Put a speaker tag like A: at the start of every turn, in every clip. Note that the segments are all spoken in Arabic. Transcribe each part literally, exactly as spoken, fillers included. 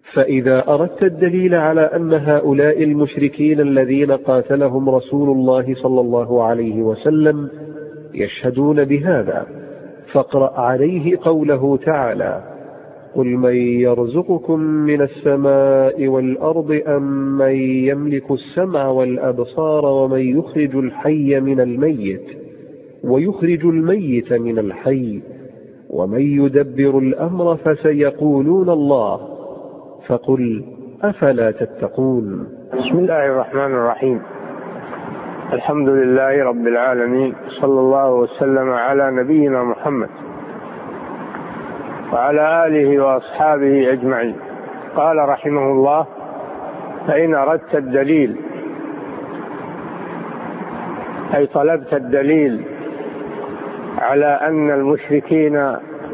A: فإذا أردت الدليل على أن هؤلاء المشركين الذين قاتلهم رسول الله صلى الله عليه وسلم يشهدون بهذا، فاقرأ عليه قوله تعالى: قل من يرزقكم من السماء والأرض أم من يملك السمع والأبصار ومن يخرج الحي من الميت ويخرج الميت من الحي ومن يدبر الأمر فسيقولون الله فقل أفلا تتقون.
B: بسم الله الرحمن الرحيم. الحمد لله رب العالمين، صلى الله وسلم على نبينا محمد وعلى آله وأصحابه أجمعين. قال رحمه الله: فإن أردت الدليل، أي طلبت الدليل على أن المشركين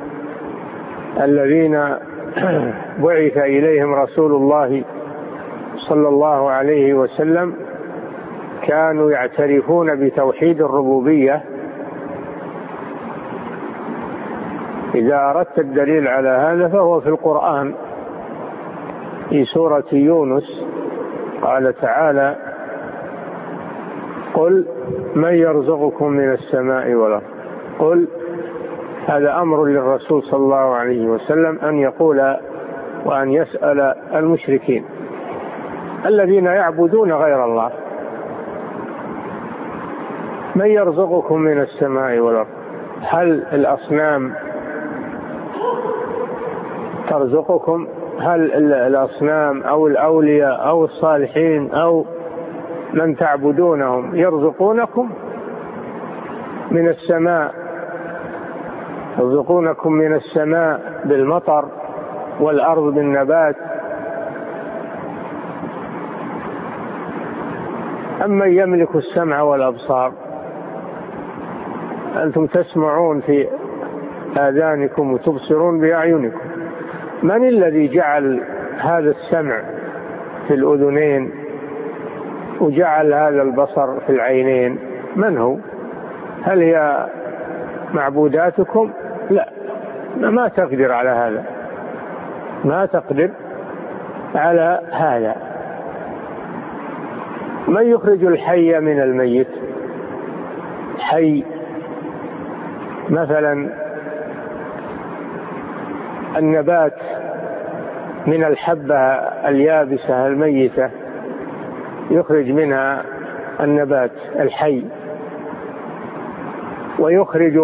B: الذين بعث إليهم رسول الله صلى الله عليه وسلم كانوا يعترفون بتوحيد الربوبية، إذا أردت الدليل على هذا فهو في القرآن في سورة يونس. قال تعالى: قل من يرزقكم من السماء والأرض. قل، هذا أمر للرسول صلى الله عليه وسلم أن يقول وأن يسأل المشركين الذين يعبدون غير الله: من يرزقكم من السماء والأرض؟ هل الأصنام ترزقكم؟ هل الأصنام أو الأولياء أو الصالحين أو من تعبدونهم يرزقونكم من السماء، يرزقونكم من السماء بالمطر والأرض بالنبات، أم من يملك السمع والأبصار؟ أنتم تسمعون في آذانكم وتبصرون بأعينكم. من الذي جعل هذا السمع في الأذنين وجعل هذا البصر في العينين؟ من هو؟ هل هي معبوداتكم؟ لا، ما تقدر على هذا، ما تقدر على هذا. من يخرج الحي من الميت؟ حي مثلا النبات من الحبة اليابسة الميتة يخرج منها النبات الحي، ويخرج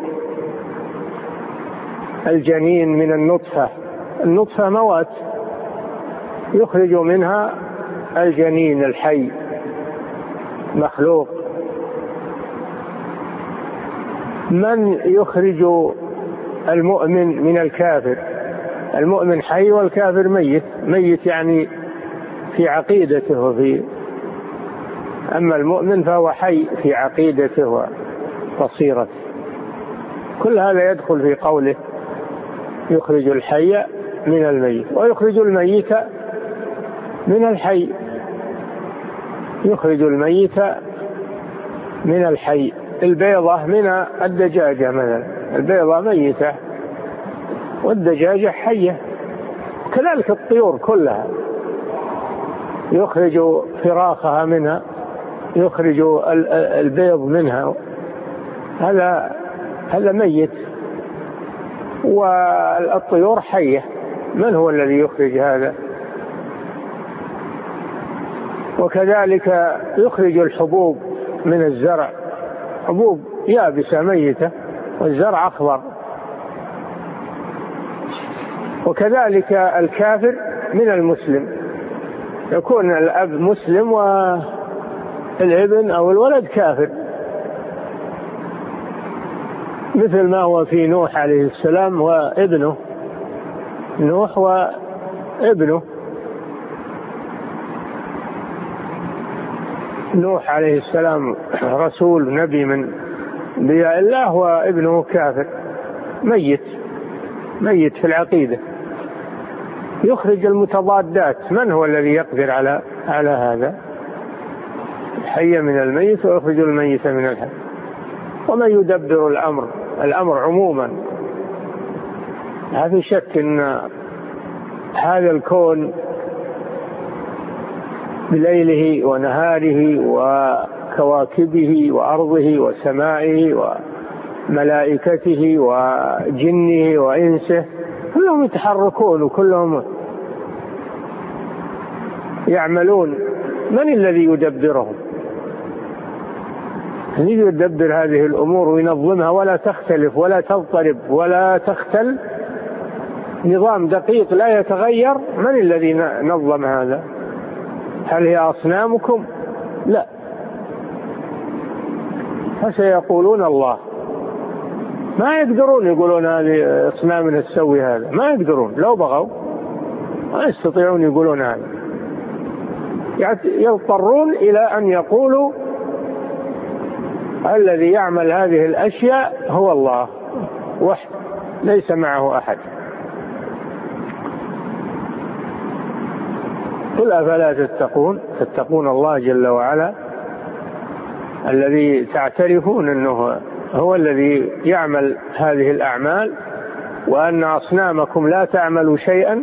B: الجنين من النطفة، النطفة موات، يخرج منها الجنين الحي مخلوق. من يخرج المؤمن من الكافر؟ المؤمن حي والكافر ميت، ميت يعني في عقيدته وفي، أما المؤمن فهو حي في عقيدته وبصيرته. كل هذا يدخل في قوله يخرج الحي من الميت ويخرج الميت من الحي، يخرج الميت من الحي. البيضة من الدجاجة مثلا، البيضة ميتة والدجاجة حية. كذلك الطيور كلها يخرج فراخها منها، يخرج البيض منها، هذا هذا ميت، والطيور حية. من هو الذي يخرج هذا؟ وكذلك يخرج الحبوب من الزرع، حبوب يابسة ميتة والزرع أخضر. وكذلك الكافر من المسلم، يكون الأب مسلم والابن أو الولد كافر، مثل ما هو في نوح عليه السلام وابنه، نوح وابنه. نوح عليه السلام رسول نبي من انبياء الله، وابنه كافر ميت، ميت في العقيدة. يخرج المتضادات. من هو الذي يقدر على على هذا؟ الحي من الميت ويخرج الميت من الحي. ومن يدبر الأمر، الأمر عموما، ما في شك أن هذا الكون بليله ونهاره وكواكبه وأرضه وسمائه وملائكته وجنه وإنسه كلهم يتحركون وكلهم يعملون. من الذي يدبرهم؟ الذي يدبر هذه الأمور وينظمها ولا تختلف ولا تضطرب ولا تختل، نظام دقيق لا يتغير. من الذي نظم هذا؟ هل هي أصنامكم؟ لا. فسيقولون الله. ما يقدرون يقولون هذه أصنامنا تسوي هذا، ما يقدرون، لو بغوا ما يستطيعون يقولون هذا. يضطرون إلى أن يقولوا الذي يعمل هذه الأشياء هو الله وحده ليس معه أحد. قل أفلا تتقون؟ تتقون الله جل وعلا الذي تعترفون أنه هو الذي يعمل هذه الأعمال وأن أصنامكم لا تعمل شيئا.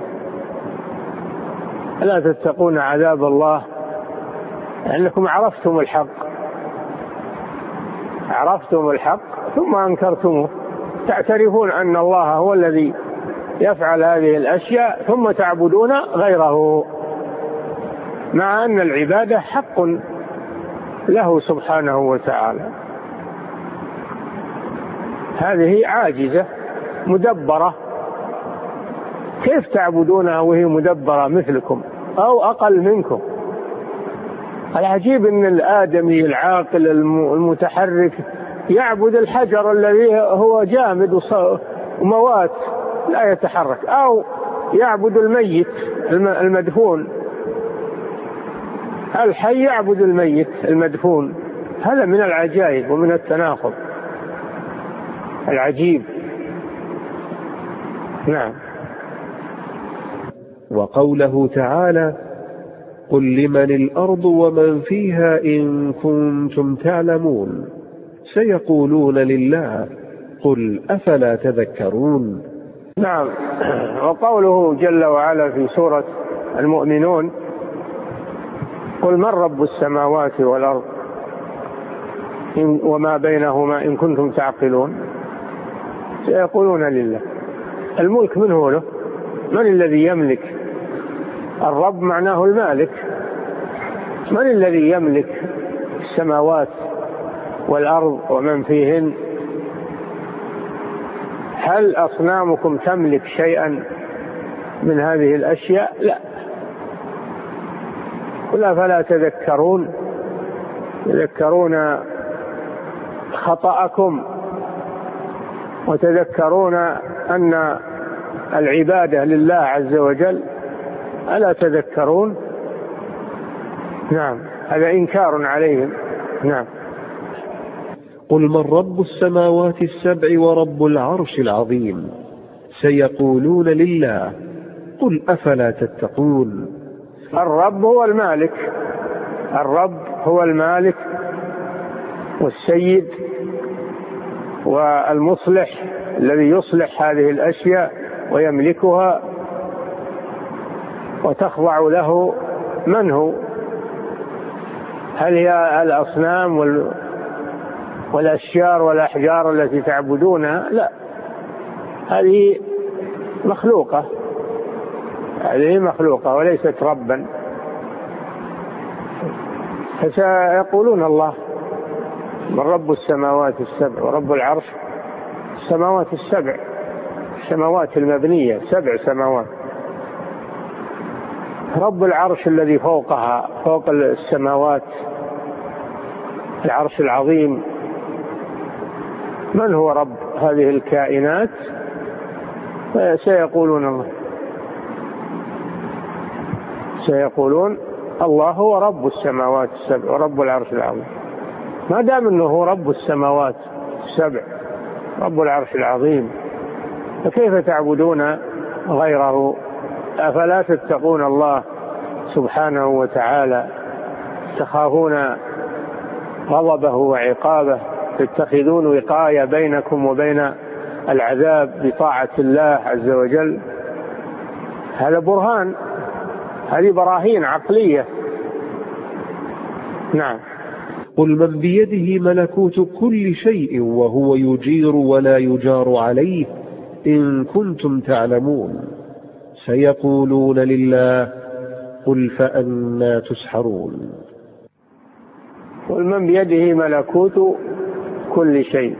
B: ألا تتقون عذاب الله لأنكم عرفتم الحق عرفتم الحق ثم أنكرتموه. تعترفون أن الله هو الذي يفعل هذه الأشياء ثم تعبدون غيره، مع أن العبادة حق له سبحانه وتعالى. هذه عاجزة مدبرة، كيف تعبدونها وهي مدبرة مثلكم أو أقل منكم؟ العجيب أن الآدمي العاقل المتحرك يعبد الحجر الذي هو جامد وموات لا يتحرك، أو يعبد الميت المدفون. الحي يعبد الميت المدفون. هذا من العجائب ومن التناقض العجيب. نعم.
A: وقوله تعالى: قل لمن الأرض ومن فيها إن كنتم تعلمون سيقولون لله قل أفلا تذكرون.
B: نعم. وقوله جل وعلا في سورة المؤمنون: قل من رب السماوات والأرض وما بينهما إن كنتم تعقلون سيقولون لله. الملك من هو له؟ من الذي يملك؟ الرب معناه المالك. من الذي يملك السماوات والأرض ومن فيهن؟ هل أصنامكم تملك شيئا من هذه الأشياء؟ لا. قل فلا تذكرون؟ تذكرون خطأكم وتذكرون أن العبادة لله عز وجل، ألا تذكرون؟ نعم، هذا إنكار عليهم. نعم.
A: قل من رب السماوات السبع ورب العرش العظيم سيقولون لله قل أفلا تتقون.
B: الرب هو المالك، الرب هو المالك والسيد والمصلح الذي يصلح هذه الأشياء ويملكها وتخضع له. من هو؟ هل هي الأصنام والأشجار والأحجار التي تعبدونها؟ لا، هذه مخلوقة، هذه مخلوقة وليست ربا. فسيقولون الله. من رب السماوات السبع ورب العرش. السماوات السبع، السماوات المبنية، سبع سماوات. رب العرش الذي فوقها، فوق السماوات، العرش العظيم. من هو رب هذه الكائنات؟ سيقولون الله. سيقولون الله هو رب السماوات السبع ورب العرش العظيم. ما دام انه هو رب السماوات السبع رب العرش العظيم، فكيف تعبدون غيره؟ أفلا تتقون الله سبحانه وتعالى، تخافون غضبه وعقابه، تتخذون وقاية بينكم وبين العذاب بطاعة الله عز وجل؟ هذا برهان، هذه براهين عقلية. نعم.
A: قل من بيده ملكوت كل شيء وهو يجير ولا يجار عليه إن كنتم تعلمون سيقولون لله قل فأنى تسحرون.
B: قل من بيده ملكوت كل شيء،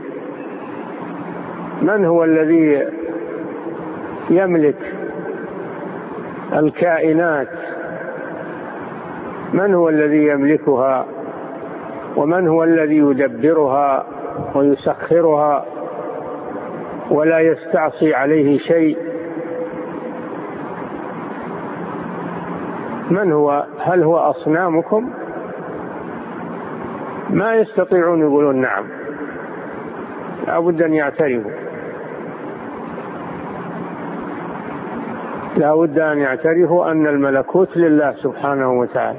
B: من هو الذي يملك الكائنات؟ من هو الذي يملكها؟ ومن هو الذي يدبرها ويسخرها ولا يستعصي عليه شيء؟ من هو؟ هل هو أصنامكم؟ ما يستطيعون يقولون نعم، لا بد أن يعترفوا، لا بد أن يعترفوا أن الملكوت لله سبحانه وتعالى.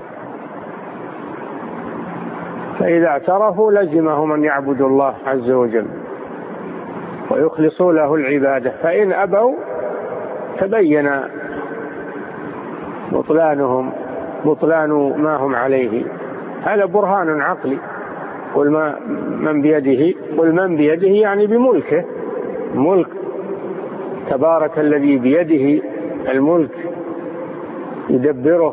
B: فإذا اعترفوا لزمهم أن يعبدوا الله عز وجل ويخلصوا له العبادة، فإن أبوا تبين بطلانهم بطلان ما هم عليه. هذا برهان عقلي. قل ما من بيده، قل من بيده يعني بملكه، ملك تبارك الذي بيده الملك يدبره.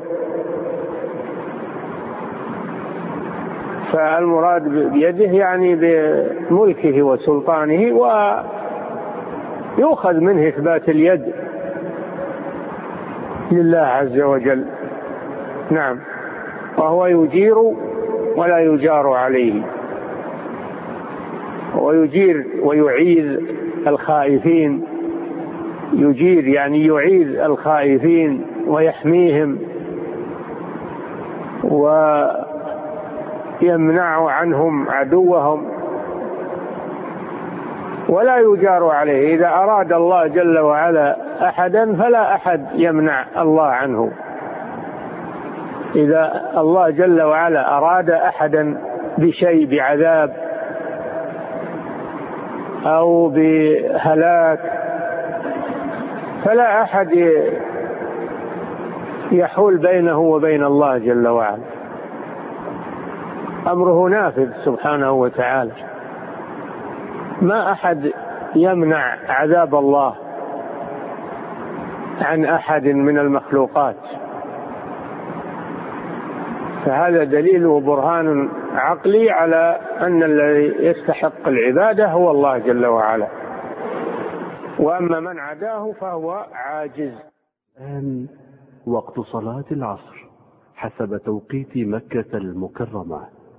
B: فالمراد بيده يعني بملكه وسلطانه، ويؤخذ منه إثبات اليد لله عز وجل. نعم. وهو يجير ولا يجار عليه، ويجير ويعيذ الخائفين، يجير يعني يعيذ الخائفين ويحميهم ويمنع عنهم عدوهم، ولا يجار عليه. إذا أراد الله جل وعلا أحدا فلا أحد يمنع الله عنه. إذا الله جل وعلا أراد أحدا بشيء، بعذاب أو بهلاك، فلا أحد يحول بينه وبين الله جل وعلا. أمره نافذ سبحانه وتعالى، ما أحد يمنع عذاب الله عن أحد من المخلوقات. فهذا دليل وبرهان عقلي على أن الذي يستحق العبادة هو الله جل وعلا، وأما من عداه فهو عاجز.
C: الآن وقت صلاة العصر حسب توقيت مكة المكرمة.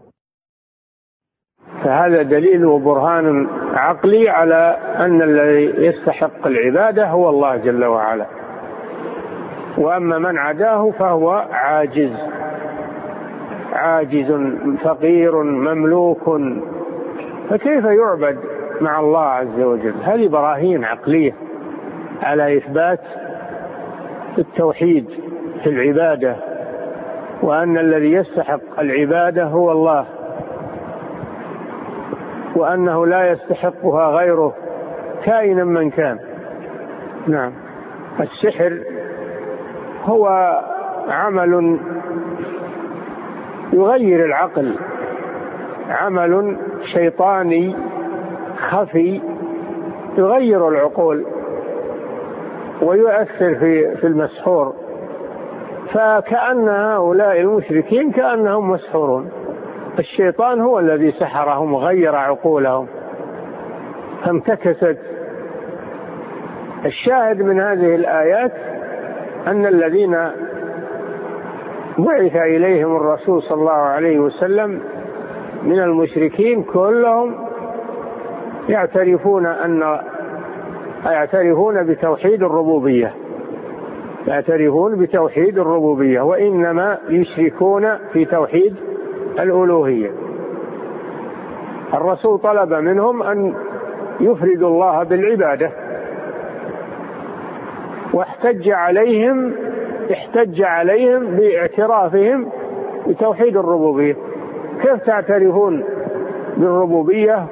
B: فهذا دليل وبرهان عقلي على أن الذي يستحق العبادة هو الله جل وعلا، وأما من عداه فهو عاجز، عاجز فقير مملوك، فكيف يعبد مع الله عز وجل؟ هذه براهين عقلية على إثبات التوحيد في العبادة، وأن الذي يستحق العبادة هو الله، وأنه لا يستحقها غيره كائنا من كان. نعم. السحر هو عمل يغير العقل، عمل شيطاني خفي يغير العقول ويؤثر في في المسحور، فكأن هؤلاء المشركين كأنهم مسحورون. الشيطان هو الذي سحرهم وغير عقولهم فانتكست. الشاهد من هذه الآيات أن الذين بعث إليهم الرسول صلى الله عليه وسلم من المشركين كلهم يعترفون أن يعترفون بتوحيد الربوبية، يعترفون بتوحيد الربوبية، وإنما يشركون في توحيد الألوهية. الرسول طلب منهم أن يفردوا الله بالعبادة، واحتج عليهم احتج عليهم باعترافهم بتوحيد الربوبية. كيف تعترفون بالربوبية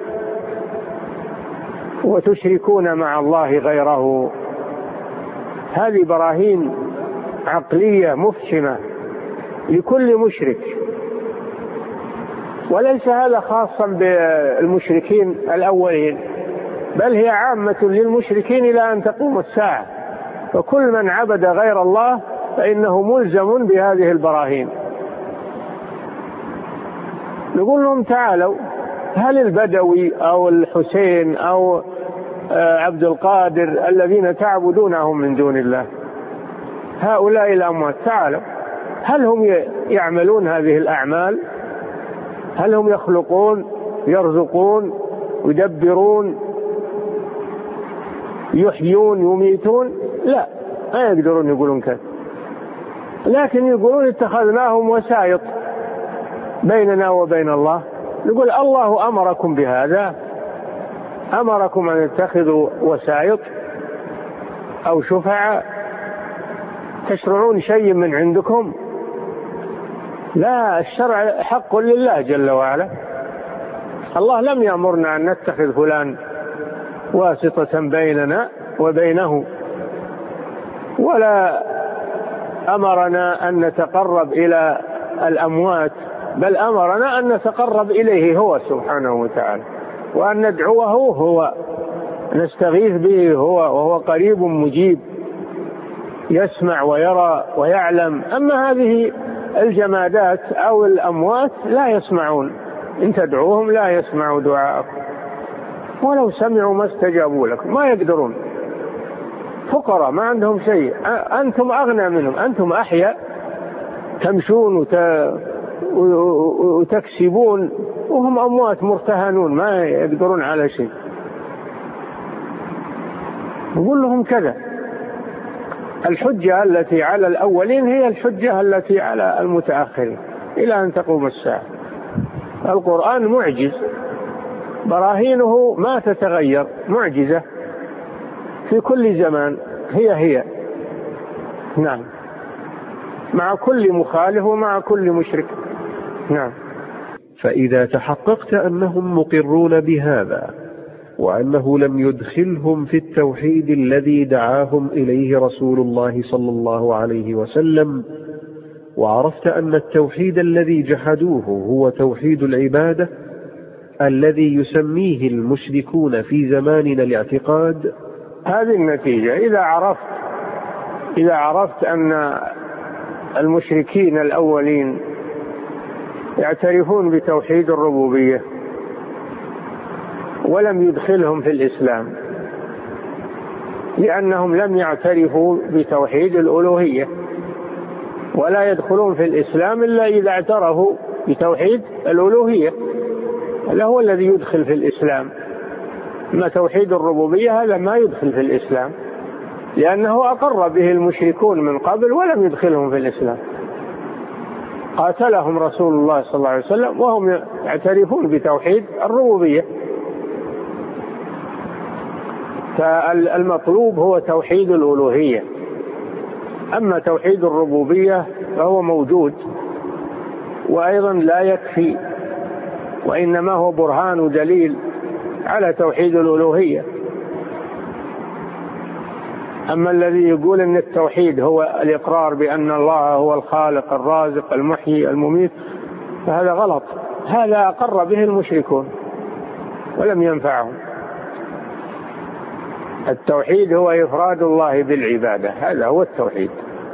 B: وتشركون مع الله غيره؟ هذه براهين عقلية مفشمة لكل مشرك، وليس هذا خاصا بالمشركين الأولين، بل هي عامة للمشركين إلى أن تقوم الساعة، فكل من عبد غير الله فإنه ملزم بهذه البراهين. نقول لهم تعالوا، هل البدوي أو الحسين أو عبد القادر الذين تعبدونهم من دون الله، هؤلاء الأموات، تعالوا، هل هم يعملون هذه الأعمال؟ هل هم يخلقون، يرزقون، يدبرون، يحيون، يميتون؟ لا، ما يقدرون يقولون كذا، لكن يقولون اتخذناهم وسائط بيننا وبين الله. نقول الله أمركم بهذا؟ أمركم أن تتخذوا وسائط أو شفعاء تشرعون شيء من عندكم؟ لا، الشرع حق لله جل وعلا. الله لم يأمرنا أن نتخذ فلان واسطة بيننا وبينه، ولا أمرنا أن نتقرب إلى الأموات، بل أمرنا أن نتقرب إليه هو سبحانه وتعالى، وأن ندعوه هو، نستغيث به هو، وهو قريب مجيب يسمع ويرى ويعلم. أما هذه الجمادات أو الأموات لا يسمعون، إن تدعوهم لا يسمعوا دعاءكم، ولو سمعوا ما استجابوا لكم، ما يقدرون، فقراء ما عندهم شيء، أنتم أغنى منهم، أنتم أحياء تمشون وت... وتكسبون، وهم أموات مرتهنون ما يقدرون على شيء. نقول لهم كذا. الحجة التي على الأولين هي الحجة التي على المتأخرين إلى أن تقوم الساعة. القرآن معجز، براهينه ما تتغير، معجزة في كل زمان، هي هي نعم، مع كل مخالف ومع كل مشرك. نعم.
A: فإذا تحققت أنهم مقرون بهذا، وأنه لم يدخلهم في التوحيد الذي دعاهم إليه رسول الله صلى الله عليه وسلم، وعرفت أن التوحيد الذي جحدوه هو توحيد العبادة الذي يسميه المشركون في زماننا الاعتقاد،
B: هذه النتيجة. إذا عرفت إذا عرفت أن المشركين الأولين يعترفون بتوحيد الربوبية ولم يدخلهم في الإسلام، لأنهم لم يعترفوا بتوحيد الألوهية، ولا يدخلون في الإسلام إلا إذا اعترفوا بتوحيد الألوهية، هذا هو الذي يدخل في الإسلام. أما توحيد الربوبية هذا ما يدخل في الإسلام، لأنه أقر به المشركون من قبل ولم يدخلهم في الإسلام، قاتلهم رسول الله صلى الله عليه وسلم وهم يعترفون بتوحيد الربوبية. فالمطلوب هو توحيد الألوهية، أما توحيد الربوبية فهو موجود وأيضا لا يكفي، وإنما هو برهان ودليل على توحيد الألوهية. أما الذي يقول أن التوحيد هو الإقرار بأن الله هو الخالق الرازق المحيي المميت فهذا غلط، هذا أقر به المشركون ولم ينفعهم. التوحيد هو إفراد الله بالعبادة، هذا هو التوحيد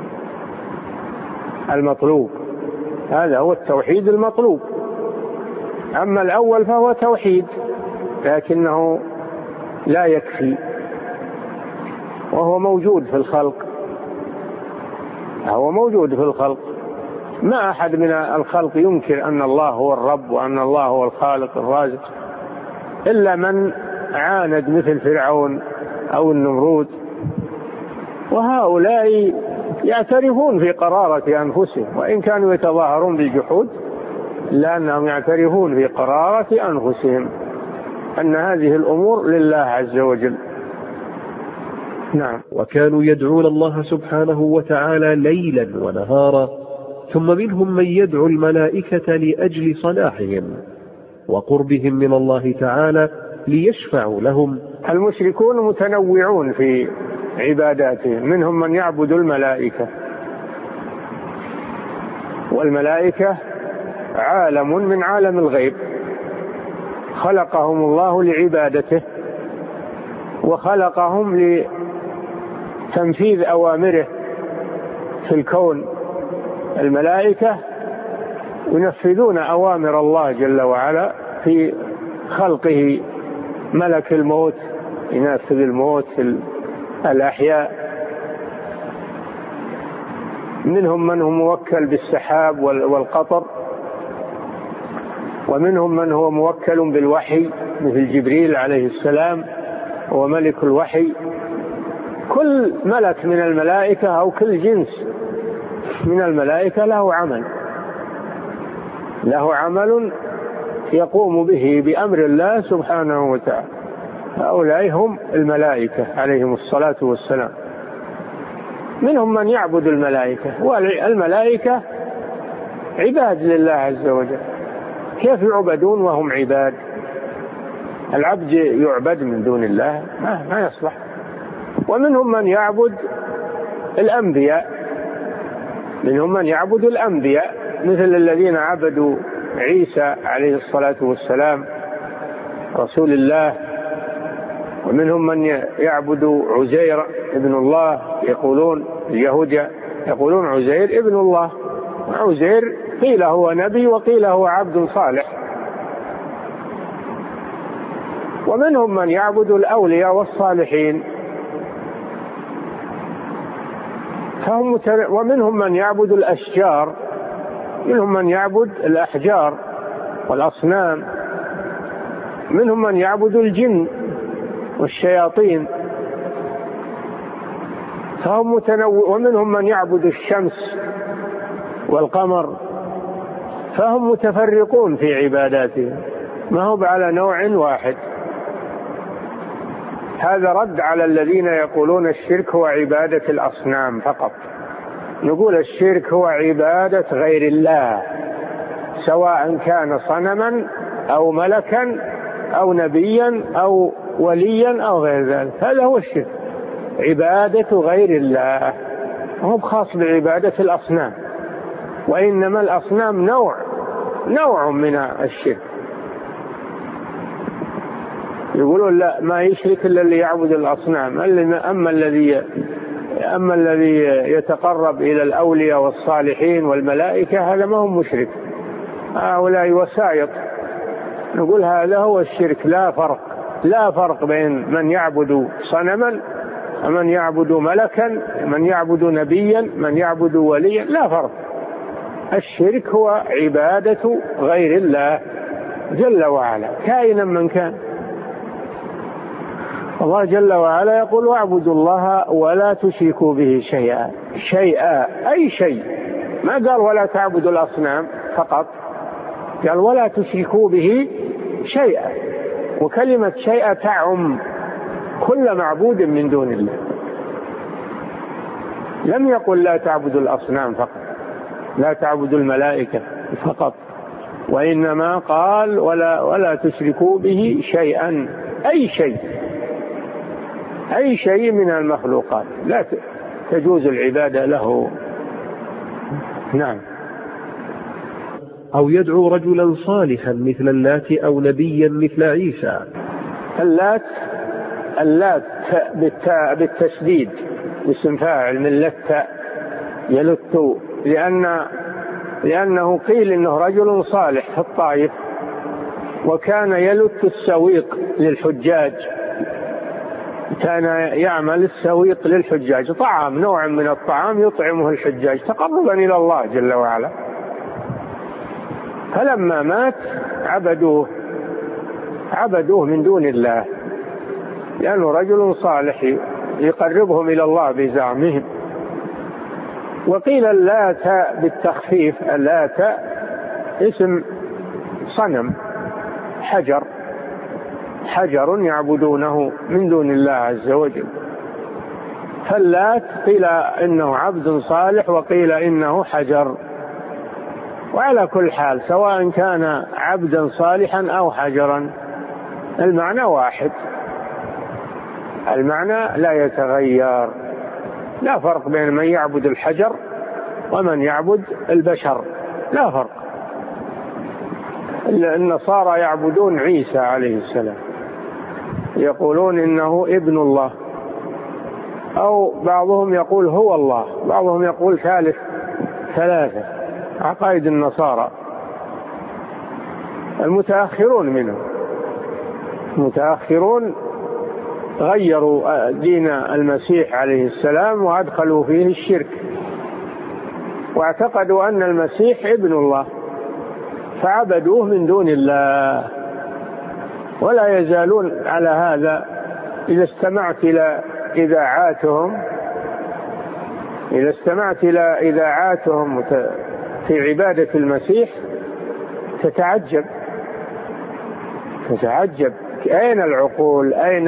B: المطلوب، هذا هو التوحيد المطلوب. أما الأول فهو توحيد لكنه لا يكفي، وهو موجود في الخلق، هو موجود في الخلق. ما أحد من الخلق ينكر أن الله هو الرب وأن الله هو الخالق الرازق إلا من عاند مثل فرعون أو النمرود، وهؤلاء يعترفون في قرارة أنفسهم وإن كانوا يتظاهرون بالجحود، لأنهم يعترفون في قرارة أنفسهم أن هذه الأمور لله عز وجل. نعم.
A: وكانوا يدعون الله سبحانه وتعالى ليلا ونهارا، ثم منهم من يدعو الملائكة لأجل صلاحهم وقربهم من الله تعالى ليشفعوا لهم.
B: المشركون متنوعون في عباداتهم، منهم من يعبد الملائكة والملائكة عالم من عالم الغيب، خلقهم الله لعبادته وخلقهم لتنفيذ أوامره في الكون. الملائكة ينفذون أوامر الله جل وعلا في خلقه. ملك الموت ينفذ الموت في الأحياء، منهم من هو موكل بالسحاب والقطر، ومنهم من هو موكل بالوحي مثل جبريل عليه السلام هو ملك الوحي. كل ملك من الملائكة أو كل جنس من الملائكة له عمل له عمل يقوم به بأمر الله سبحانه وتعالى. هؤلاء هم الملائكة عليهم الصلاة والسلام. منهم من يعبد الملائكة، والملائكة عباد لله عز وجل. كيف يعبدون وهم عباد؟ العبد يعبد من دون الله ما, ما يصلح. ومنهم من يعبد الأنبياء منهم من يعبد الأنبياء مثل الذين عبدوا عيسى عليه الصلاة والسلام رسول الله. ومنهم من يعبد عزير ابن الله، يقولون اليهود يقولون عزير ابن الله. عزير قيل هو نبي وقيل هو عبد صالح. ومنهم من يعبد الأولياء والصالحين، ومنهم من يعبد الأشجار، منهم من يعبد الأحجار والأصنام، منهم من يعبد الجن والشياطين فهم متنوع، ومنهم من يعبد الشمس والقمر، فهم متفرقون في عباداتهم ما هو على نوع واحد. هذا رد على الذين يقولون الشرك هو عبادة الأصنام فقط. نقول الشرك هو عبادة غير الله، سواء كان صنما أو ملكا أو نبيا أو وليا أو غير ذلك. هذا هو الشرك، عبادة غير الله، هو خاص بعبادة الأصنام. وإنما الأصنام نوع نوع من الشرك. يقولون لا ما يشرك إلا اللي يعبد الأصنام. أما الذي أما الذي يتقرب إلى الأولياء والصالحين والملائكة هذا ما هو مشرك، هؤلاء وسائط. نقول هذا هو الشرك. لا فرق لا فرق بين من يعبد صنما ومن يعبد ملكا، من يعبد نبيا، من يعبد وليا، لا فرق. الشرك هو عبادة غير الله جل وعلا كائنا من كان. الله جل وعلا يقول واعبدوا الله ولا تشركوا به شيئا. شيئا أي شيء، ما قال ولا تعبدوا الأصنام فقط، قال ولا تشركوا به شيئا. وكلمة شيئا تعم كل معبود من دون الله، لم يقل لا تعبدوا الأصنام فقط، لا تعبدوا الملائكة فقط، وإنما قال ولا ولا تشركوا به شيئا. أي شيء أي شيء من المخلوقات لا تجوز العبادة له. نعم.
A: أو يدعو رجلا صالحا مثل اللات أو نبيا مثل عيسى.
B: اللات اللات بالتاء بالتشديد اسم فاعل من لت يلت، لأن لأنه قيل إنه رجل صالح في الطائف وكان يلت السويق للحجاج، كان يعمل السويق للحجاج، طعام نوع من الطعام يطعمه الحجاج تقربا إلى الله جل وعلا. فلما مات عبدوه عبدوه من دون الله، لأنه رجل صالح يقربهم إلى الله بزعمهم. وقيل اللات بالتخفيف، اللات اسم صنم حجر حجر يعبدونه من دون الله عز وجل. فاللات قيل إنه عبد صالح وقيل إنه حجر. وعلى كل حال سواء كان عبدا صالحا أو حجرا المعنى واحد، المعنى لا يتغير. لا فرق بين من يعبد الحجر ومن يعبد البشر. لا فرق. النصارى يعبدون عيسى عليه السلام، يقولون إنه ابن الله، أو بعضهم يقول هو الله، بعضهم يقول ثالث ثلاثة، عقائد النصارى المتأخرون منهم. المتأخرون غيروا دين المسيح عليه السلام وأدخلوا فيه الشرك، واعتقدوا أن المسيح ابن الله فعبدوه من دون الله، ولا يزالون على هذا. إذا استمعت إلى إذاعاتهم إذا استمعت إلى إذاعاتهم في عبادة المسيح تتعجب تتعجب أين العقول؟ أين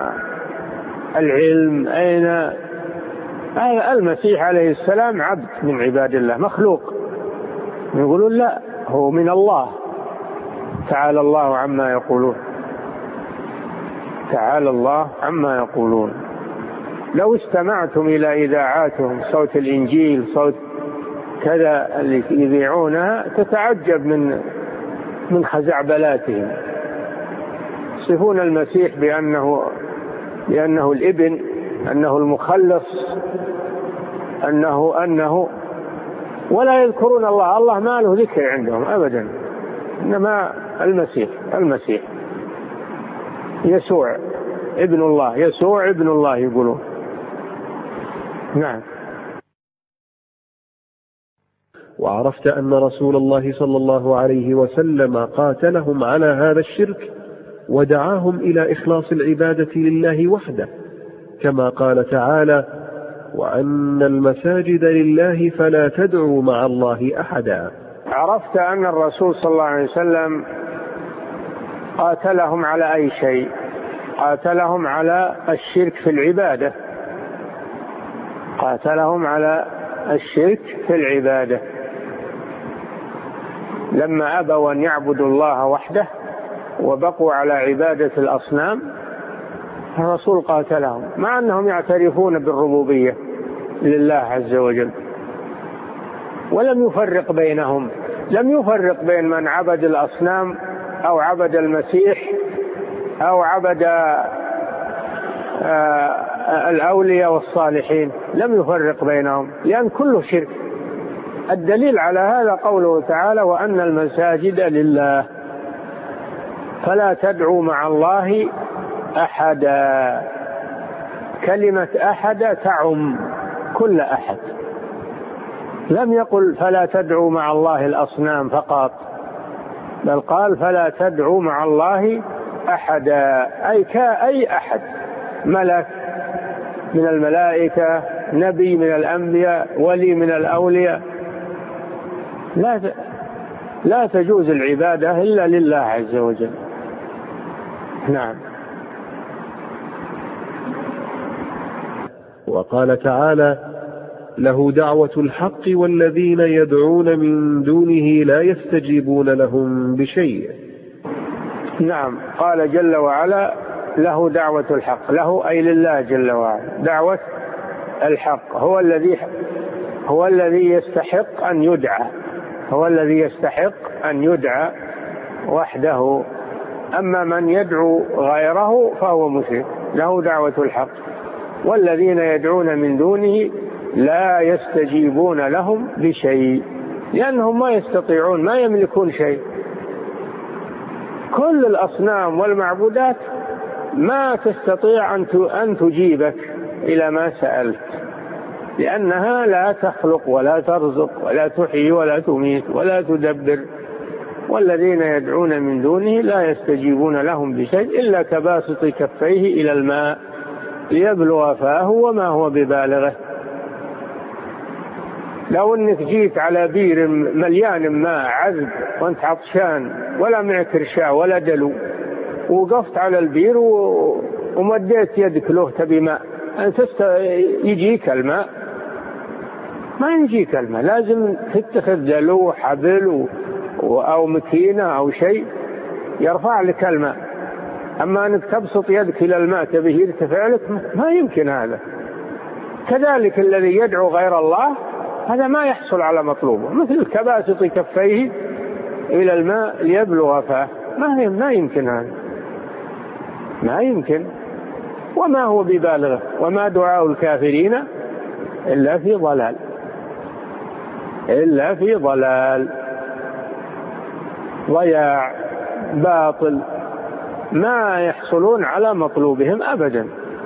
B: العلم؟ أين المسيح عليه السلام؟ عبد من عباد الله، مخلوق. يقولون لا، هو من الله، تعالى الله عما يقولون، تعالى الله عما يقولون. لو استمعتم إلى إذاعاتهم، صوت الإنجيل، صوت كذا اللي يذيعونها، تتعجب من من خزعبلاتهم. يصفون المسيح بأنه بأنه الابن، أنه المخلص، أنه أنه ولا يذكرون الله. الله ما له ذكر عندهم أبدا، إنما المسيح المسيح يسوع ابن الله، يسوع ابن الله يقولون. نعم.
A: وعرفت أن رسول الله صلى الله عليه وسلم قاتلهم على هذا الشرك ودعاهم إلى إخلاص العبادة لله وحده، كما قال تعالى: وأن المساجد لله فلا تدعوا مع الله أحدا.
B: عرفت أن الرسول صلى الله عليه وسلم قاتلهم على أي شيء؟ قاتلهم على الشرك في العبادة، قاتلهم على الشرك في العبادة لما أبوا أن يعبدوا الله وحده وبقوا على عبادة الأصنام. الرسول قاتلهم مع أنهم يعترفون بالربوبية لله عز وجل، ولم يفرق بينهم، لم يفرق بين من عبد الأصنام أو عبد المسيح أو عبد الأولياء والصالحين، لم يفرق بينهم، لأن كله شرك. الدليل على هذا قوله تعالى: وأن المساجد لله فلا تدعوا مع الله أحدا. كلمة أحد تعم كل أحد، لم يقل فلا تدعوا مع الله الأصنام فقط، بل قال فلا تدعوا مع الله أحدا، أي كأي أحد، ملك من الملائكة، نبي من الأنبياء، ولي من الأولياء. لا لا تجوز العبادة إلا لله عز وجل. نعم.
A: وقال تعالى: له دعوة الحق والذين يدعون من دونه لا يستجيبون لهم بشيء.
B: نعم، قال جل وعلا: له دعوة الحق، له أي لله جل وعلا دعوة الحق، هو الذي هو الذي يستحق أن يدعى، هو الذي يستحق أن يدعى وحده. أما من يدعو غيره فهو مشرك. له دعوة الحق والذين يدعون من دونه لا يستجيبون لهم بشيء، لأنهم ما يستطيعون، ما يملكون شيء. كل الأصنام والمعبودات ما تستطيع أن تجيبك إلى ما سألت، لأنها لا تخلق ولا ترزق ولا تحيي ولا تميت ولا تدبر. والذين يدعون من دونه لا يستجيبون لهم بشيء إلا كباسط كفيه إلى الماء ليبلغ فاه وما هو ببالغه. لو أنك جيت على بير مليان ماء عذب وأنت عطشان ولا معك رشاء ولا دلو، وقفت على البير ومديت يدك له تبي ماء، أنت يجيك الماء؟ ما يجيك الماء، لازم تتخذ دلو، حبل أو مكينة أو شيء يرفع لك الماء. أما أنك تبسط يدك إلى الماء تبيه يرتفع لك، ما يمكن هذا. كذلك الذي يدعو غير الله هذا ما يحصل على مطلوبه، مثل كباسط كفيه إلى الماء ليبلغ فاه، ما ما يمكن هذا، ما يمكن. وما هو ببالغه، وما دعاء الكافرين إلا في ضلال، إلا في ضلال، ضياع، باطل، ما يحصلون على مطلوبهم أبدا.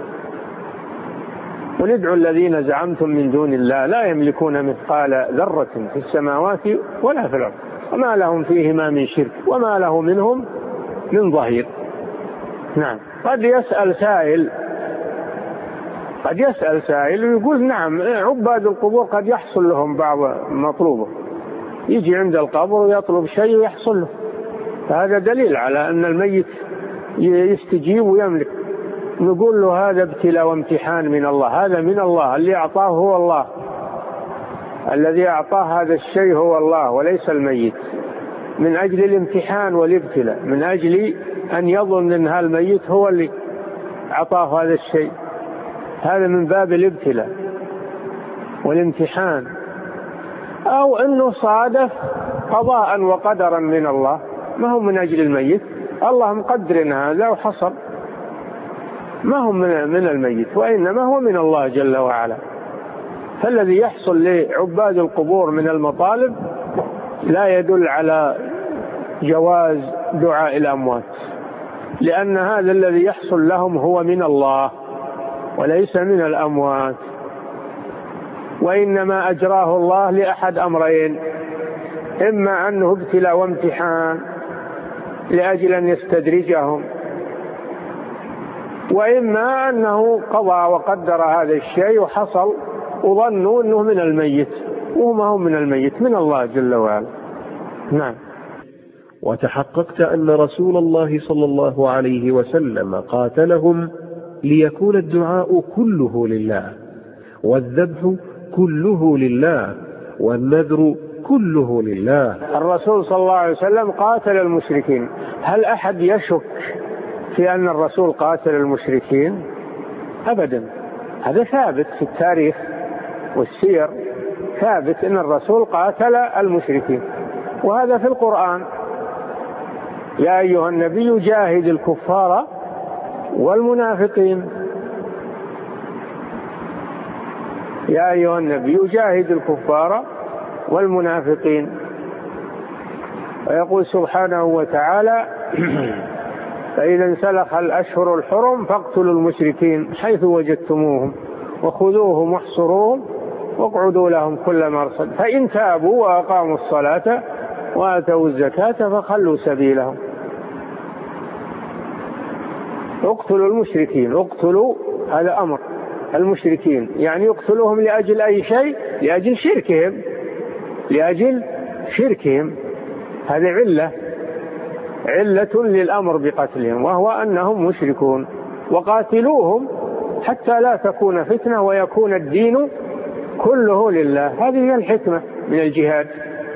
B: وندعو الذين زعمتم من دون الله لا يملكون مثقال ذرة في السماوات ولا في الأرض وما لهم فيهما من شرك وما له منهم من ظهير. نعم. قد يسأل سائل قد يسأل سائل ويقول نعم عباد القبور قد يحصل لهم بعض مطلوبه، يجي عند القبر ويطلب شيء ويحصل له، فهذا دليل على أن الميت يستجيب ويملك. نقول له هذا ابتلاء وامتحان من الله، هذا من الله، اللي أعطاه هو الله، الذي أعطاه هذا الشيء هو الله وليس الميت، من أجل الامتحان والابتلاء، من أجل أن يظن أن هالميت هو اللي أعطاه هذا الشيء. هذا من باب الابتلاء والامتحان. أو أنه صادف قضاء وقدرا من الله، ما هو من أجل الميت، الله مقدر هذا وحصل، ما هو من الميت وإنما هو من الله جل وعلا. فالذي يحصل لعباد القبور من المطالب لا يدل على جواز دعاء الأموات، لأن هذا الذي يحصل لهم هو من الله وليس من الأموات، وإنما أجراه الله لأحد أمرين: إما أنه ابتلاء وامتحان لأجل أن يستدرجهم، وإما أنه قضى وقدر هذا الشيء وحصل وظنوا أنه من الميت وما هو من الميت، من الله جل وعلا. نعم.
A: وتحققت أن رسول الله صلى الله عليه وسلم قاتلهم ليكون الدعاء كله لله، والذبح كله لله، والنذر كله لله.
B: الرسول صلى الله عليه وسلم قاتل المشركين. هل أحد يشك في أن الرسول قاتل المشركين؟ أبدا، هذا ثابت في التاريخ والسير، ثابت أن الرسول قاتل المشركين، وهذا في القرآن: يا أيها النبي جاهد الكفار والمنافقين. يا أيها النبي جاهد الكفار والمنافقين. ويقول سبحانه وتعالى: فإذا انسلخ الأشهر الحرم فاقتلوا المشركين حيث وجدتموهم وخذوهم واحصروهم واقعدوا لهم كل مرصد فإن تابوا وأقاموا الصلاة وآتوا الزكاة فخلوا سبيلهم. اقتلوا المشركين، اقتلوا هذا أمر المشركين، يعني يقتلوهم لأجل أي شيء؟ لأجل شركهم، لأجل شركهم. هذه علة علة للأمر بقتلهم، وهو أنهم مشركون. وقاتلوهم حتى لا تكون فتنة ويكون الدين كله لله. هذه هي الحكمة من الجهاد،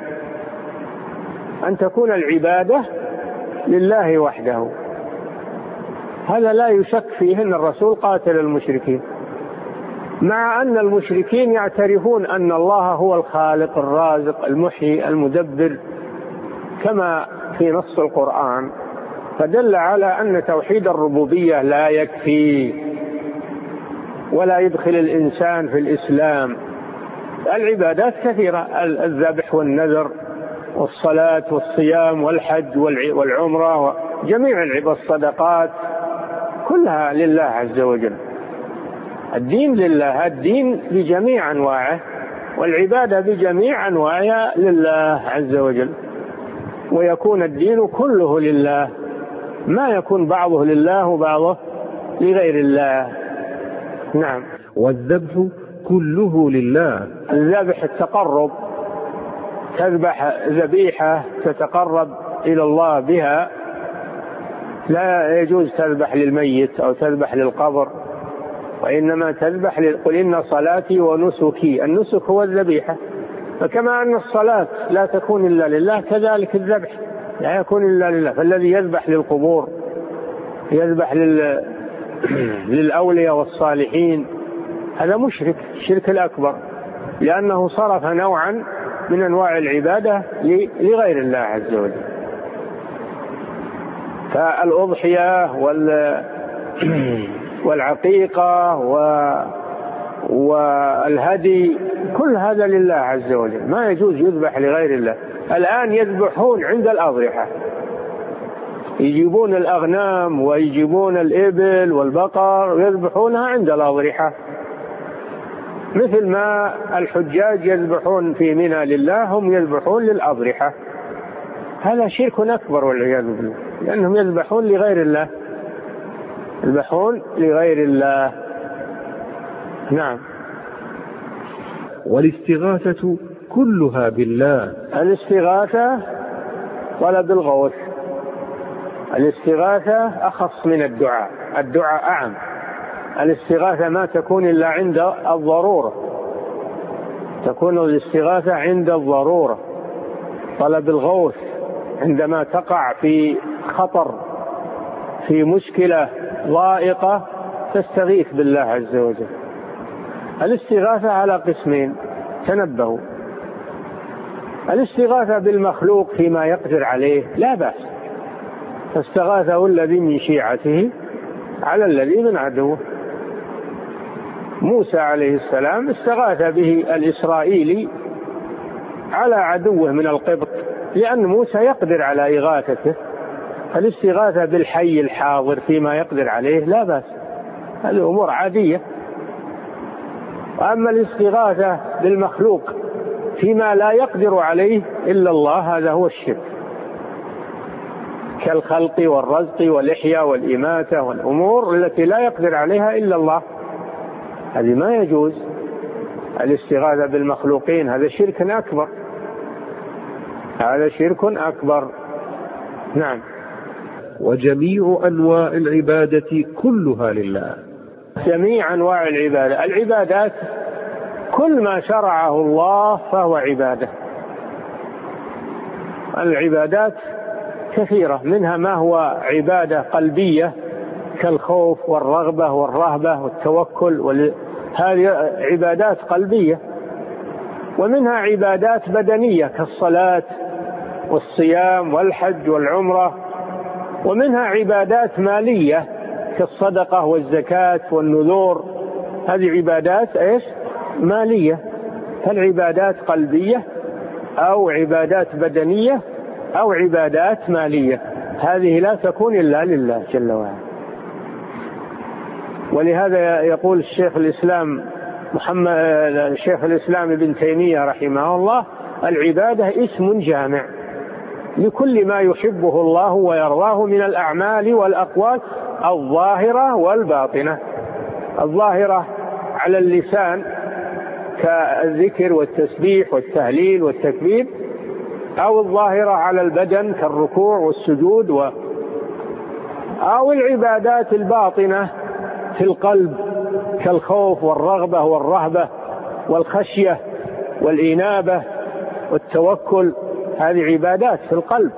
B: أن تكون العبادة لله وحده. هذا لا يشك فيه أن الرسول قاتل المشركين، مع أن المشركين يعترفون أن الله هو الخالق الرازق المحيي المدبر كما في نص القرآن، فدل على أن توحيد الربوبية لا يكفي ولا يدخل الإنسان في الإسلام. العبادات كثيرة: الذبح والنذر والصلاة والصيام والحج والعمرة وجميع الصدقات كلها لله عز وجل. الدين لله، الدين بجميع أنواعه، والعبادة بجميع أنواعها لله عز وجل، ويكون الدين كله لله، ما يكون بعضه لله وبعضه لغير الله. نعم.
A: والذبح كله لله.
B: الذبح التقرب، تذبح ذبيحة تتقرب إلى الله بها، لا يجوز تذبح للميت أو تذبح للقبر، وإنما تذبح قل إن صلاتي ونسكي. النسك هو الذبيحة، فكما أن الصلاة لا تكون إلا لله كذلك الذبح لا يكون إلا لله. فالذي يذبح للقبور، يذبح لل... للأولياء والصالحين، هذا مشرك، الشرك الأكبر. لأنه صرف نوعا من أنواع العبادة لغير الله عز وجل. فالأضحية والعقيقة والهدي كل هذا لله عز وجل، ما يجوز يذبح لغير الله. الآن يذبحون عند الأضرحة، يجيبون الأغنام ويجيبون الإبل والبقر ويذبحونها عند الأضرحة، مثل ما الحجاج يذبحون في منى لله هم يذبحون للأضرحة. هذا شرك أكبر والعياذ بالله، لأنهم يذبحون لغير الله، يذبحون لغير الله. نعم.
A: والاستغاثة كلها بالله.
B: الاستغاثة طلب الغوث، الاستغاثة أخص من الدعاء، الدعاء أعم. الاستغاثة ما تكون إلا عند الضرورة، تكون الاستغاثة عند الضرورة. طلب الغوث عندما تقع في خطر، في مشكلة ضائقة، تستغيث بالله عز وجل. الاستغاثة على قسمين، تنبهوا. الاستغاثة بالمخلوق فيما يقدر عليه لا بأس، فاستغاثه الذي من شيعته على الذي من عدوه. موسى عليه السلام استغاث به الإسرائيلي على عدوه من القبط، لأن موسى يقدر على إغاثته. الاستغاثة بالحي الحاضر فيما يقدر عليه لا بأس، هذه أمور عادية. وأما الاستغاثة بالمخلوق فيما لا يقدر عليه إلا الله، هذا هو الشرك، كالخلق والرزق والإحياء والإماتة والأمور التي لا يقدر عليها إلا الله، هذه ما يجوز. الاستغاثة بالمخلوقين هذا شرك أكبر، هذا شرك أكبر. نعم.
A: وجميع أنواع العبادة كلها لله.
B: جميع أنواع العبادة، العبادات كل ما شرعه الله فهو عبادة. العبادات كثيرة، منها ما هو عبادة قلبية كالخوف والرغبة والرهبة والتوكل، هذه عبادات قلبية. ومنها عبادات بدنية كالصلاة والصيام والحج والعمرة. ومنها عبادات مالية كالصدقة والزكاة والنذور، هذه عبادات ايش؟ مالية. فالعبادات قلبية أو عبادات بدنية أو عبادات مالية، هذه لا تكون إلا لله جل وعلا. ولهذا يقول الشيخ الإسلام محمد الشيخ الإسلام ابن تيمية رحمه الله: العبادة اسم جامع لكل ما يحبه الله ويرضاه من الأعمال والأقوال الظاهرة والباطنة. الظاهرة على اللسان كالذكر والتسبيح والتهليل والتكبير، أو الظاهرة على البدن كالركوع والسجود و... أو العبادات الباطنة في القلب كالخوف والرغبة والرهبة والخشية والإنابة والتوكل، هذه عبادات في القلب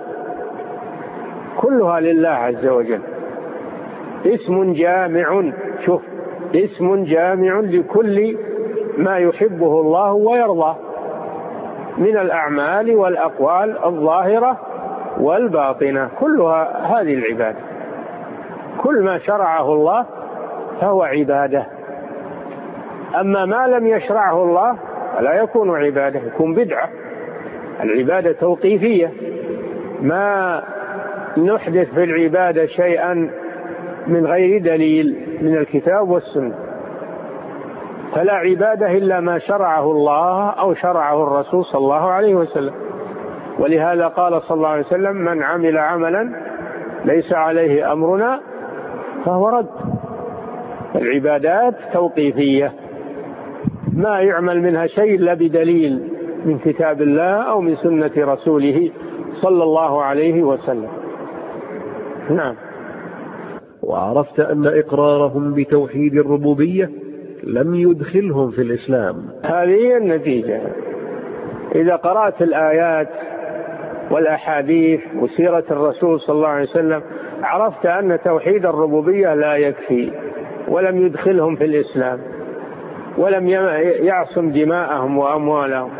B: كلها لله عز وجل. اسم جامع، شوف، اسم جامع لكل ما يحبه الله ويرضاه من الأعمال والأقوال الظاهرة والباطنة، كلها هذه العبادة. كل ما شرعه الله فهو عبادة. أما ما لم يشرعه الله فلا يكون عبادة، يكون بدعة. العبادة توقيفية، ما نحدث في العبادة شيئا من غير دليل من الكتاب والسنة، فلا عبادة إلا ما شرعه الله أو شرعه الرسول صلى الله عليه وسلم. ولهذا قال صلى الله عليه وسلم: من عمل عملا ليس عليه أمرنا فهو رد. العبادات توقيفية، ما يعمل منها شيء إلا بدليل من كتاب الله أو من سنة رسوله صلى الله عليه وسلم. نعم.
A: وعرفت أن إقرارهم بتوحيد الربوبية لم يدخلهم في الإسلام.
B: هذه النتيجة. إذا قرأت الآيات والأحاديث وسيرة الرسول صلى الله عليه وسلم عرفت أن توحيد الربوبية لا يكفي ولم يدخلهم في الإسلام. ولم يعصم دماءهم وأموالهم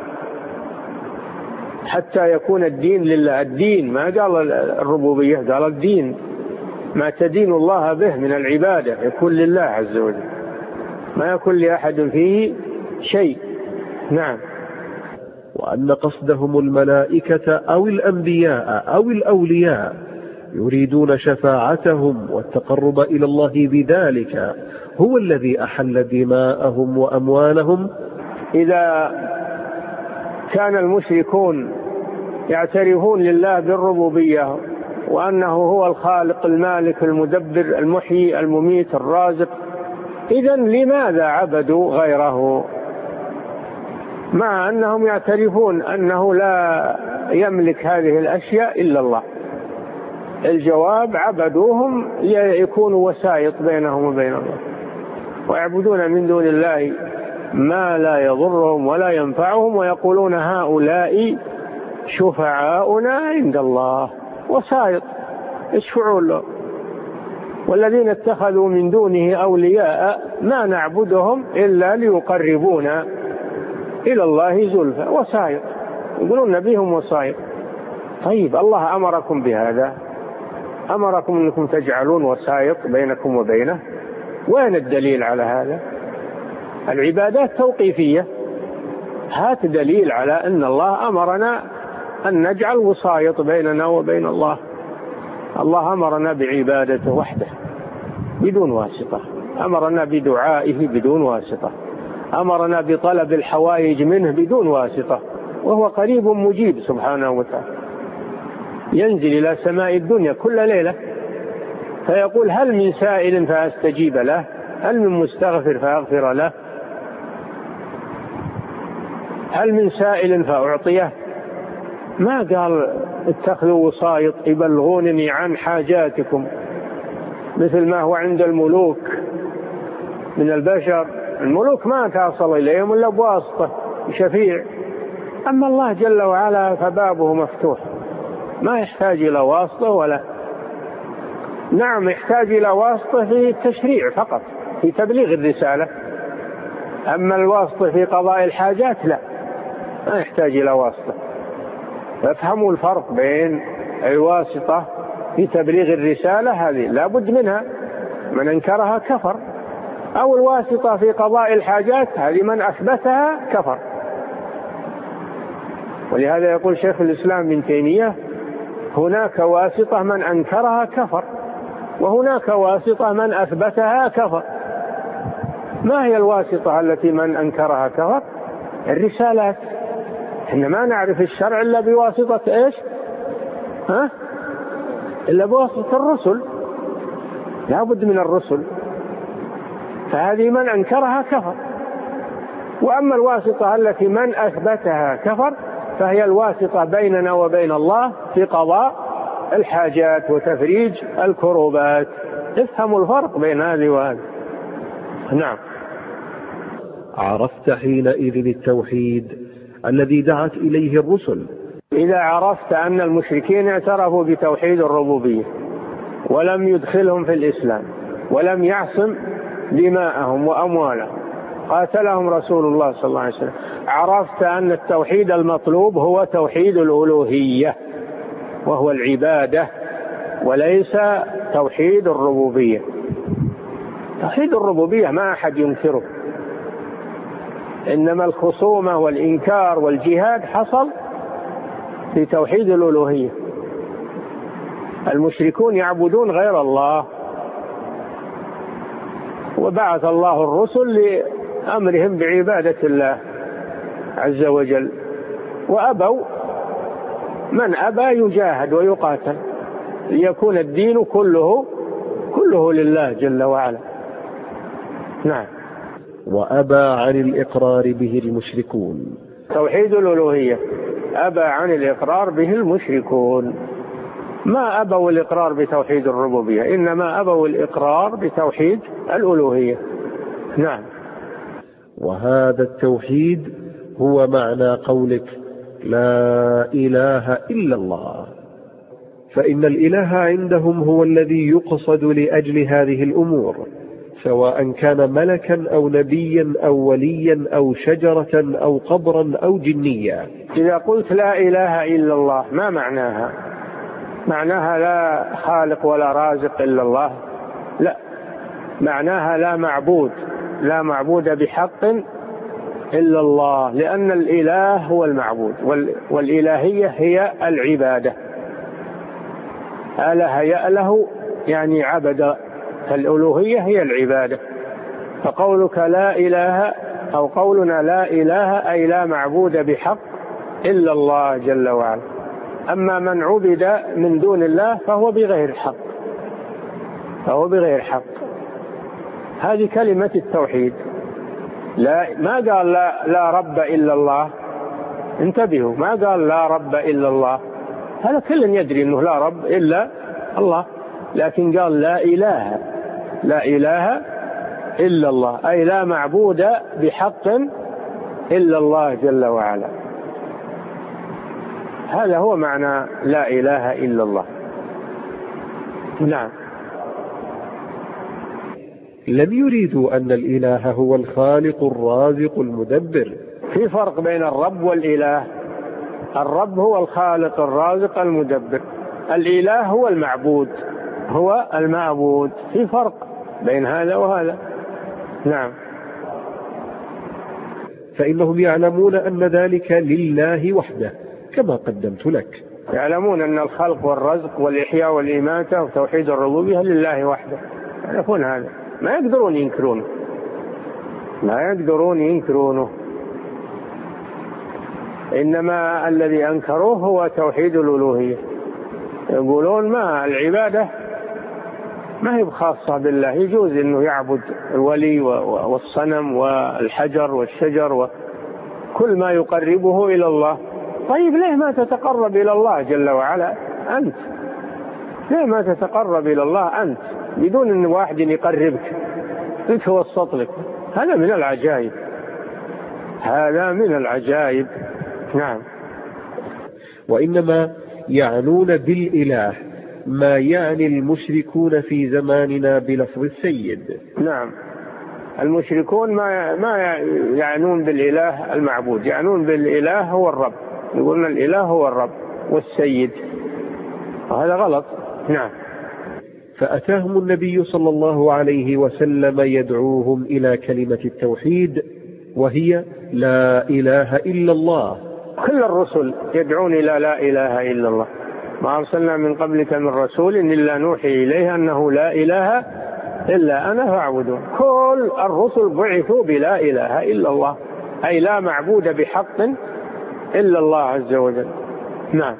B: حتى يكون الدين لله. الدين ما قال الربوبية، قال الدين، ما تدين الله به من العبادة يكون لله عز وجل، ما يكون لأحد فيه شيء. نعم.
A: وأن قصدهم الملائكة أو الأنبياء أو الأولياء يريدون شفاعتهم والتقرب إلى الله بذلك هو الذي أحل دماءهم وأموالهم.
B: إذا كان المشركون يعترفون لله بالربوبية وأنه هو الخالق المالك المدبر المحيي المميت الرازق، إذن لماذا عبدوا غيره مع أنهم يعترفون أنه لا يملك هذه الأشياء إلا الله؟ الجواب: عبدوهم ليكونوا وسائط بينهم وبين الله، ويعبدون من دون الله ما لا يضرهم ولا ينفعهم، ويقولون هؤلاء شفعاؤنا عند الله، وسائط يشفعون له. والذين اتخذوا من دونه أولياء ما نعبدهم إلا ليقربونا إلى الله زلفى، وسائط، يقولون بهم وسائط. طيب الله أمركم بهذا، أمركم أنكم تجعلون وسائط بينكم وبينه، وين الدليل على هذا؟ العبادات توقيفية، هات دليل على أن الله أمرنا أن نجعل وسائط بيننا وبين الله. الله أمرنا بعبادته وحده بدون واسطة، أمرنا بدعائه بدون واسطة، أمرنا بطلب الحوائج منه بدون واسطة، وهو قريب مجيب سبحانه وتعالى، ينزل إلى سماء الدنيا كل ليلة فيقول: هل من سائل فأستجيب له؟ هل من مستغفر فأغفر له؟ هل من سائل فأعطيه؟ ما قال اتخذوا وسائط يبلغونني عن حاجاتكم مثل ما هو عند الملوك من البشر. الملوك ما تصل إليهم إلا بواسطة شفيع، أما الله جل وعلا فبابه مفتوح، ما يحتاج إلى واسطة. ولا نعم يحتاج إلى واسطة في التشريع فقط، في تبليغ الرسالة، أما الواسطة في قضاء الحاجات لا، ما يحتاج إلى واسطة. فافهموا الفرق بين الواسطة في تبليغ الرسالة، هذه لا بد منها، من أنكرها كفر، أو الواسطة في قضاء الحاجات، هذه من أثبتها كفر. ولهذا يقول شيخ الإسلام ابن تيمية: هناك واسطة من أنكرها كفر، وهناك واسطة من أثبتها كفر. ما هي الواسطة التي من أنكرها كفر؟ الرسالات. إحنا ما نعرف الشرع إلا بواسطة إيش؟ ها؟ إلا بواسطة الرسل، لا بد من الرسل، فهذه من أنكرها كفر. وأما الواسطة التي من أثبتها كفر فهي الواسطة بيننا وبين الله في قضاء الحاجات وتفريج الكروبات. افهموا الفرق بين هذه وهذه. نعم.
A: عرفت حينئذ التوحيد الذي دعت إليه الرسل.
B: إذا عرفت أن المشركين اعترفوا بتوحيد الربوبية ولم يدخلهم في الإسلام ولم يعصم دماءهم وأموالهم، قاتلهم رسول الله صلى الله عليه وسلم، عرفت أن التوحيد المطلوب هو توحيد الألوهية وهو العبادة، وليس توحيد الربوبية. توحيد الربوبية ما أحد ينكره، إنما الخصومة والإنكار والجهاد حصل في توحيد الألوهية. المشركون يعبدون غير الله، وبعث الله الرسل لأمرهم بعبادة الله عز وجل، وأبوا، من أبى يجاهد ويقاتل ليكون الدين كله كله لله جل وعلا. نعم.
A: وأبى عن الإقرار به المشركون.
B: توحيد الألوهية أبى عن الإقرار به المشركون، ما أبوا الإقرار بتوحيد الربوبية، إنما أبوا الإقرار بتوحيد الألوهية. نعم.
A: وهذا التوحيد هو معنى قولك لا إله إلا الله، فإن الإله عندهم هو الذي يقصد لأجل هذه الأمور، سواء كان ملكا أو نبيا أو وليا أو شجرة أو قبرا أو جنيا.
B: إذا قلت لا إله إلا الله ما معناها؟ معناها لا خالق ولا رازق إلا الله؟ لا، معناها لا معبود لا معبود بحق إلا الله، لأن الإله هو المعبود، والإلهية هي العبادة. أله يأله يعني عبد، فالألوهية هي العبادة. فقولك لا إله أو قولنا لا إله أي لا معبود بحق إلا الله جل وعلا. أما من عبد من دون الله فهو بغير حق، فهو بغير حق. هذه كلمة التوحيد. لا ما قال لا, لا رب إلا الله، انتبهوا، ما قال لا رب إلا الله، هذا كل يدري أنه لا رب إلا الله، لكن قال لا إله لا إله إلا الله أي لا معبود بحق إلا الله جل وعلا. هذا هو معنى لا إله إلا الله. نعم.
A: لم يريدوا أن الإله هو الخالق الرازق المدبر.
B: في فرق بين الرب والإله. الرب هو الخالق الرازق المدبر، الإله هو المعبود هو المعبود، في فرق بين هذا وهذا. نعم.
A: فإنهم يعلمون أن ذلك لله وحده كما قدمت لك.
B: يعلمون أن الخلق والرزق والإحياء والإماتة وتوحيد الربوبية لله وحده، يعرفون هذا، ما يقدرون ينكرونه، ما يقدرون ينكرونه. إنما الذي أنكروه هو توحيد الألوهية. يقولون ما العبادة ما هي خاصة بالله، يجوز أنه يعبد الولي والصنم والحجر والشجر وكل ما يقربه إلى الله. طيب ليه ما تتقرب إلى الله جل وعلا أنت؟ ليه ما تتقرب إلى الله أنت بدون أن واحد يقربك يتوسط لك؟ هذا من العجائب، هذا من العجائب. نعم.
A: وإنما يعنون بالإله ما يعني المشركون في زماننا بلفظ السيد.
B: نعم. المشركون ما ما يعنون بالإله المعبود، يعنون بالإله هو الرب، يقولون الإله هو الرب والسيد، وهذا غلط. نعم.
A: فأتاهم النبي صلى الله عليه وسلم يدعوهم إلى كلمة التوحيد وهي لا إله إلا الله.
B: كل الرسل يدعون إلى لا إله إلا الله، ما أرسلنا من قبلك من رسول إلا نوحي إليه أنه لا إله إلا أنا فاعبدون. كل الرسل بعثوا بلا إله إلا الله، أي لا معبود بحق إلا الله عز وجل. نعم.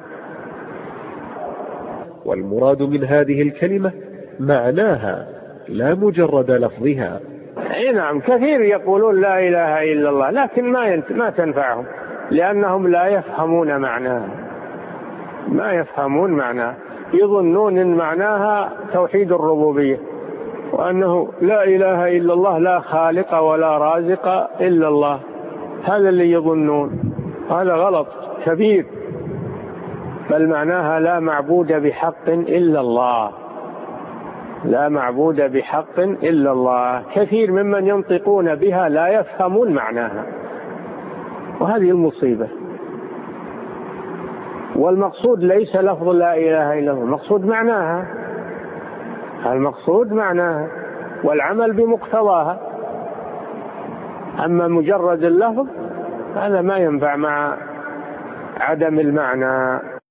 B: والمراد من هذه الكلمة معناها لا مجرد لفظها. أي نعم، كثير يقولون لا إله إلا الله لكن ما ما تنفعهم، لأنهم لا يفهمون معناها، ما يفهمون معناها، يظنون إن معناها توحيد الربوبية، وأنه لا إله إلا الله لا خالق ولا رازق إلا الله، هذا اللي يظنون، هذا غلط كبير. بل معناها لا معبود بحق إلا الله، لا معبود بحق إلا الله. كثير ممن ينطقون بها لا يفهمون معناها، وهذه المصيبة. والمقصود ليس لفظ لا إله إلا الله، المقصود معناها، المقصود معناها والعمل بمقتضاها. أما مجرد اللفظ هذا ما ينفع مع عدم المعنى.